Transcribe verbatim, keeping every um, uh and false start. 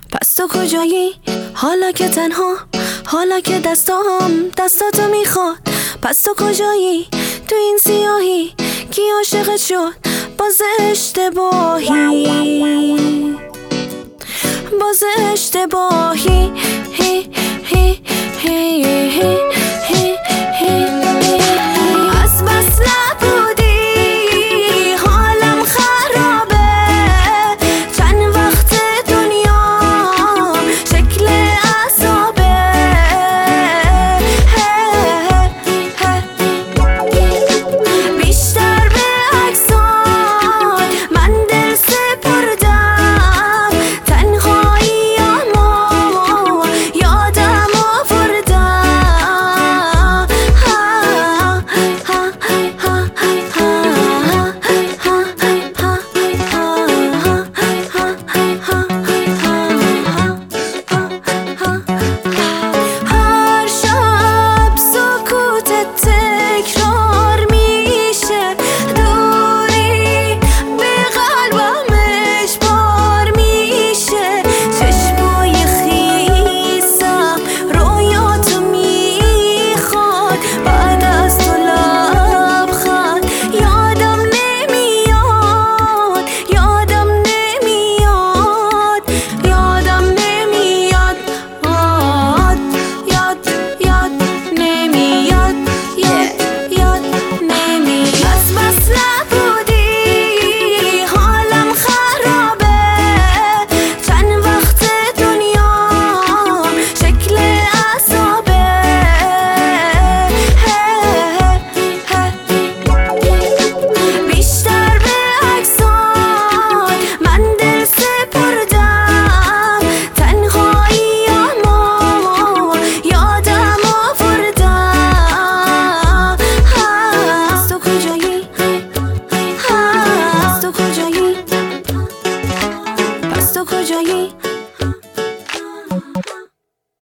پس تو کجایی؟ حالا که تنها، حالا که دستام دستاتو میخواد. پس تو کجایی؟ تو این سیاهی کی عاشقت شد؟ باز اشتباهی، باز اشتباهی. هی هی هی هی هی هی. از بس نبودی حالم خرابه، چند وقت دنیا شکل عذابه. بیشتر به عکسات من دل سپردم، تنهایی اما یادم آوردم. هر شب سکوتت تکرار میشه، دوری به قلبم اجبار میشه. چشمای خیسم رویاتو میخواد، بعد از تو لبخند یادم نمیاد، یادم نمیاد، یادم نمیاد، آد یاد یاد نمیاد، یه یاد نمیاد. از بس نبودی حالم خرابه، چند وقت دنیا شکل عذابه. بیشتر به عکسات من دل سپردم، تنهایی اما یادم آوردم. پس تو کجایی؟ پس تو کجایی؟ پس تو کجایی؟